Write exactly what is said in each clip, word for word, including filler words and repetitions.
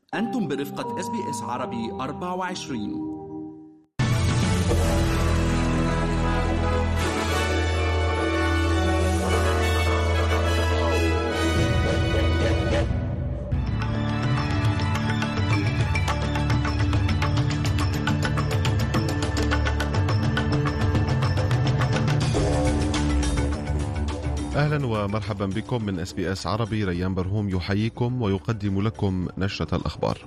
أنتم برفقة إس بي إس عربي أربعة وعشرين. أهلا ومرحبا بكم من إس بي إس عربي. ريان برهوم يحييكم ويقدم لكم نشرة الأخبار.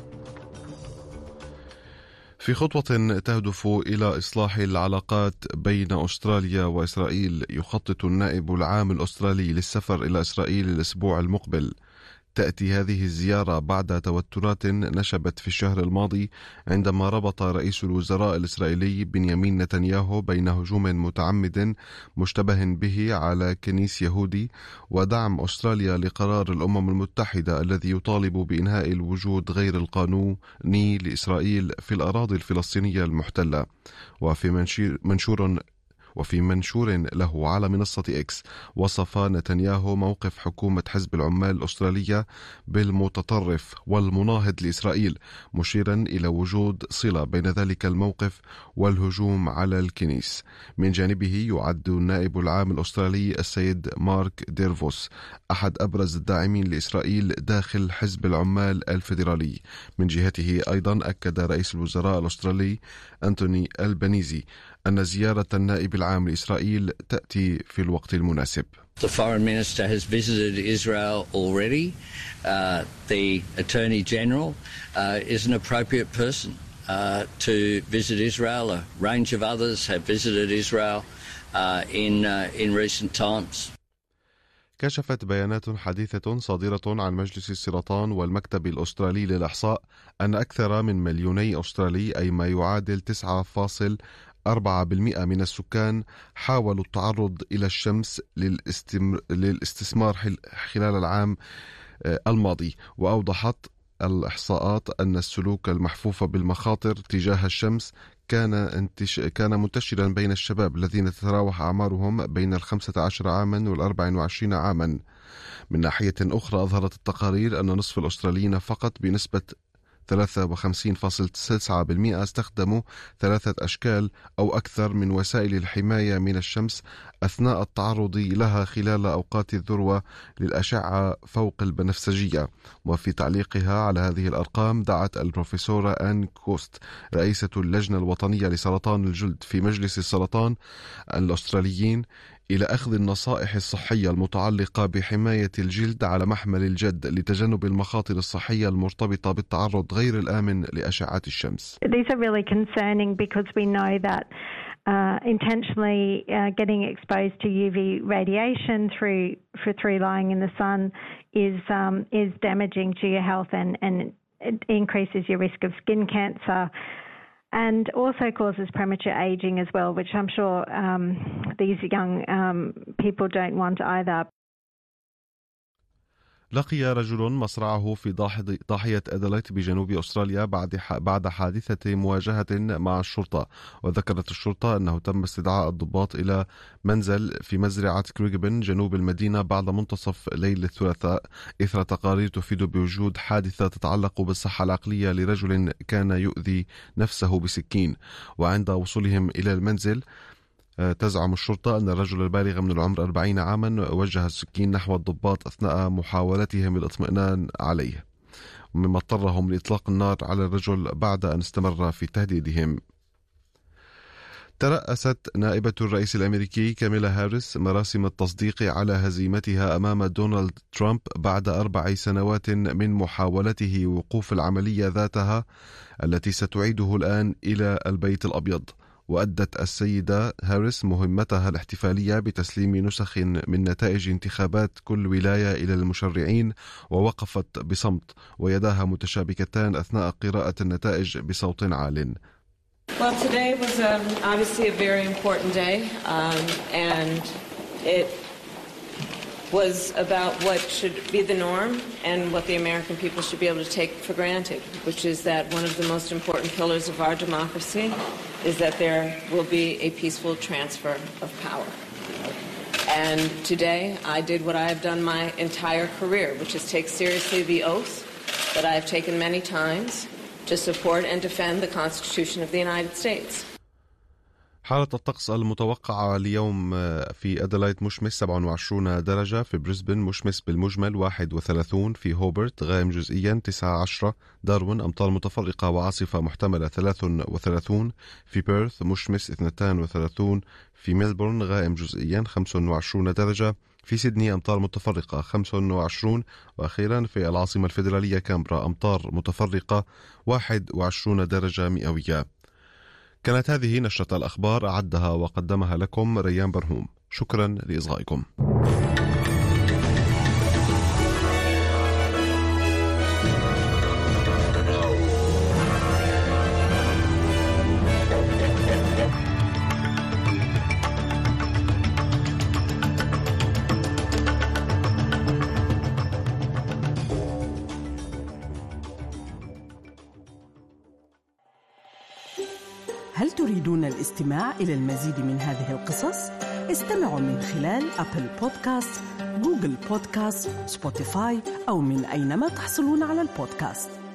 في خطوة تهدف إلى إصلاح العلاقات بين أستراليا وإسرائيل، يخطط النائب العام الأسترالي للسفر إلى إسرائيل الأسبوع المقبل. تأتي هذه الزيارة بعد توترات نشبت في الشهر الماضي عندما ربط رئيس الوزراء الإسرائيلي بنيامين نتنياهو بين هجوم متعمد مشتبه به على كنيس يهودي ودعم أستراليا لقرار الأمم المتحدة الذي يطالب بإنهاء الوجود غير القانوني لإسرائيل في الأراضي الفلسطينية المحتلة. وفي منشور وفي منشور له على منصة إكس، وصف نتنياهو موقف حكومة حزب العمال الأسترالية بالمتطرف والمناهض لإسرائيل، مشيرا إلى وجود صلة بين ذلك الموقف والهجوم على الكنيس. من جانبه يعد النائب العام الأسترالي السيد مارك ديرفوس أحد أبرز الداعمين لإسرائيل داخل حزب العمال الفيدرالي. من جهته أيضا أكد رئيس الوزراء الأسترالي أنتوني ألبانيزي أن زيارة النائب العام لإسرائيل تأتي في الوقت المناسب. The foreign minister has visited Israel already. Uh, the Attorney General uh, is an appropriate person uh, to visit Israel. A range of others have visited Israel uh, in uh, in recent times. كشفت بيانات حديثة صادرة عن مجلس السرطان والمكتب الأسترالي للإحصاء أن أكثر من مليوني أسترالي، أي ما يعادل تسعة فاصلة أربعة بالمئة من السكان، حاولوا التعرض إلى الشمس للاستثمار خلال العام الماضي. وأوضحت الإحصاءات أن السلوك المحفوف بالمخاطر تجاه الشمس كان انتش... كان منتشرا بين الشباب الذين تتراوح أعمارهم بين الخمسة عشر عاما والأربع وعشرين عاما. من ناحية أخرى أظهرت التقارير أن نصف الأستراليين فقط بنسبة ثلاثة وخمسين فاصلة تسعة بالمئة استخدموا ثلاثة أشكال أو أكثر من وسائل الحماية من الشمس أثناء التعرض لها خلال أوقات الذروة للأشعة فوق البنفسجية. وفي تعليقها على هذه الأرقام، دعت البروفيسورة آن كوست رئيسة اللجنة الوطنية لسرطان الجلد في مجلس السرطان الأستراليين إلى أخذ النصائح الصحية المتعلقة بحماية الجلد على محمل الجد لتجنب المخاطر الصحية المرتبطة بالتعرض غير الآمن لأشعة الشمس. These are really concerning because we know that uh, intentionally uh, getting exposed to U V radiation through for through lying in the sun is um, is damaging to your health and, and it increases your risk of skin cancer. And also causes premature aging as well, which I'm sure um, these young um, people don't want either. لقي رجل مصرعه في ضاحية أديلايد بجنوب أستراليا بعد بعد حادثة مواجهة مع الشرطة. وذكرت الشرطة أنه تم استدعاء الضباط إلى منزل في مزرعة كريغبن جنوب المدينة بعد منتصف ليل الثلاثاء، إثر تقارير تفيد بوجود حادثة تتعلق بالصحة العقلية لرجل كان يؤذي نفسه بسكين. وعند وصولهم إلى المنزل تزعم الشرطة أن الرجل البالغ من العمر أربعين عاما وجه السكين نحو الضباط أثناء محاولتهم الاطمئنان عليه، مما اضطرهم لإطلاق النار على الرجل بعد أن استمر في تهديدهم. ترأست نائبة الرئيس الأمريكي كاميلا هاريس مراسم التصديق على هزيمتها أمام دونالد ترامب بعد أربع سنوات من محاولته وقوف العملية ذاتها التي ستعيده الآن إلى البيت الأبيض. وأدت السيدة هاريس مهمتها الاحتفالية بتسليم نسخ من نتائج انتخابات كل ولاية إلى المشرعين، ووقفت بصمت ويداها متشابكتان أثناء قراءة النتائج بصوت عال. Well, today was um, obviously a very important day, um, and it was about what should be the norm and what the American people should be able to take for granted, which is that one of the most important pillars of our democracy is that there will be a peaceful transfer of power. And today I did what I have done my entire career, which is take seriously the oath that I have taken many times to support and defend the Constitution of the United States. حالة الطقس المتوقعة اليوم في أدلايد مشمس سبعة وعشرين درجة، في بريسبن مشمس بالمجمل واحد وثلاثين، في هوبرت غائم جزئيا تسعة عشر، داروين أمطار متفرقة وعاصفة محتملة ثلاثة وثلاثين، في بيرث مشمس اثنين وثلاثين، في ميلبورن غائم جزئيا خمسة وعشرين درجة، في سيدني أمطار متفرقة خمسة وعشرين، وأخيرا في العاصمة الفيدرالية كامبرا أمطار متفرقة واحد وعشرين درجة مئوية. كانت هذه نشرة الأخبار أعدها وقدمها لكم ريان برهوم. شكرا لإصغائكم. هل تريدون الاستماع إلى المزيد من هذه القصص؟ استمعوا من خلال أبل بودكاست، جوجل بودكاست، سبوتيفاي أو من أينما تحصلون على البودكاست.